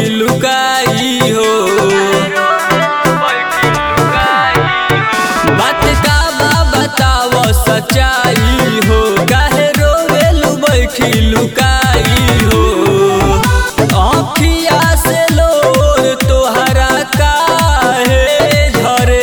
लुकाई हो। बात का बा बताओ सच्चाई हो, काहे रोवेलू बैठी लुकाई हो। आँखिया से लोर तोहरा काहे झरे।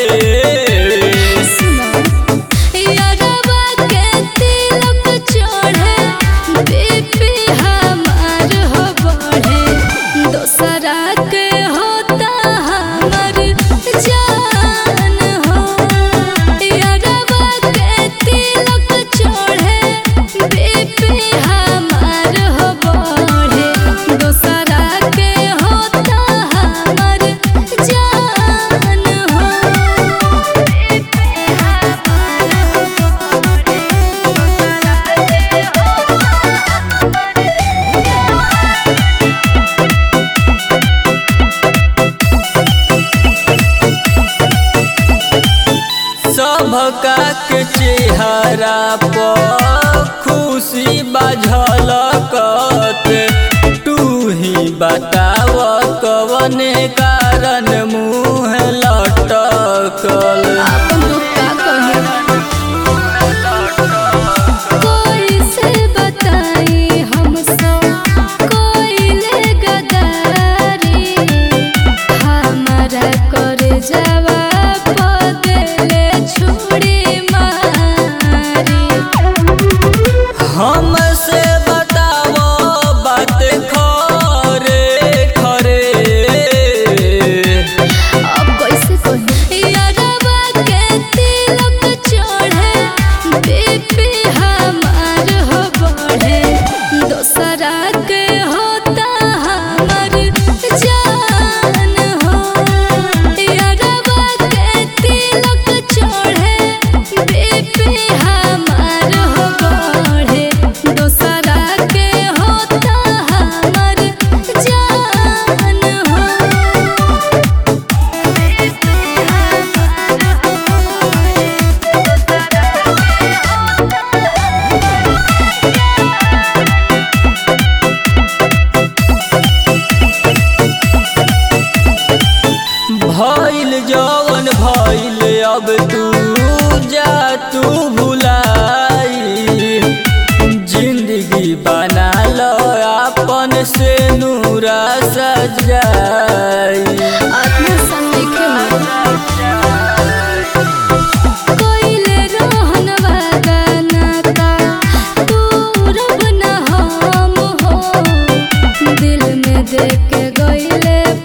सबका के चेहरा पर खुशी बाझलकत, तू ही बताव कवने कारण मुँह लटकल। हमसे बताओ बात खरे खरे। अब कैसे कही यारवा के तिलक चढ़े, बीपी हमार हो बढ़े, दोसरा के होता हमर जान हो। यारवा के तिलक चढ़े, बीपी हमार हो बढ़े, दोसरा के होता हमर जान हो। भइल जवन भइल अब तू जा तू भुलाई, जिंदगी बना लो अपन से नूरा सजाई। आत्मा संदेखे कोइले रहन वादा नाता, तू रब न हम हो, दिल में देख के गइले